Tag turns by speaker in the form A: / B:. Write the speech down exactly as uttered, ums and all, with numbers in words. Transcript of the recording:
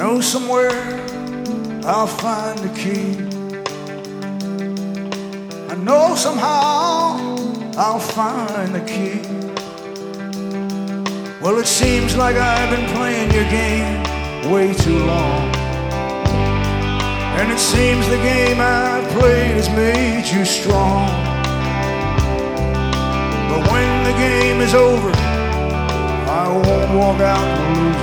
A: know somewhere I'll find the key. I know somehow I'll find the key. Well, it seems like I've been playing your game way too long, and it seems the game I've played has made you strong. But when the game is over, I won't walk out losing.